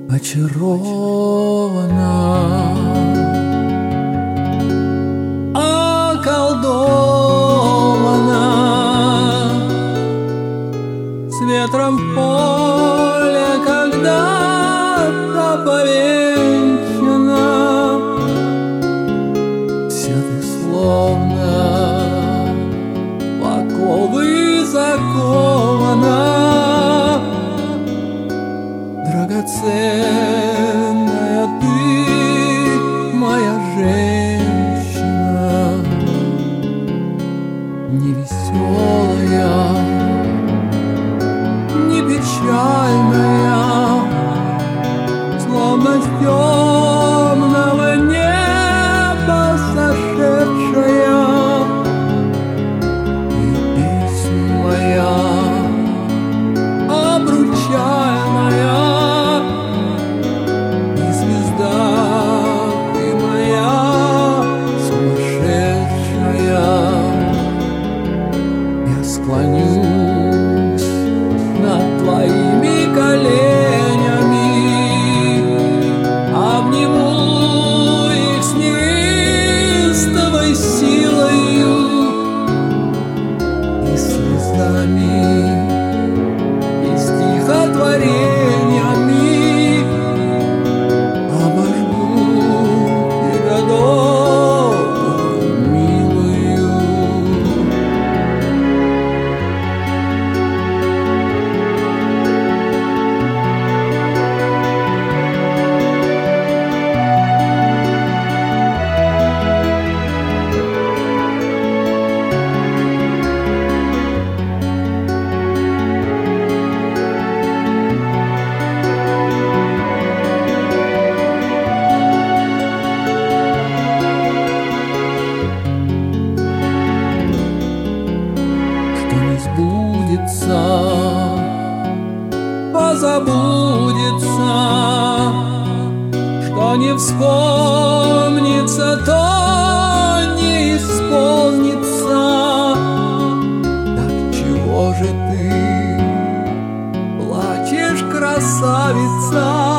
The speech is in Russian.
очарована, околдована, с ветром в поле когда-то повенчана. Вся ты словно в оковы закована, драгоценная ты, моя женщина, не веселая, не печальная, словно с темного неба сошедшая. И песня моя обручальная, и звезда ты моя сумасшедшая. Я склонюсь над твоими коленями, обниму их с неистовой силою и слезами, и стихотворениями обожгу тебя добрую, милую. Что не сбудется, позабудется, что не вспомнится, то не исполнится. Так чего же ты плачешь, красавица?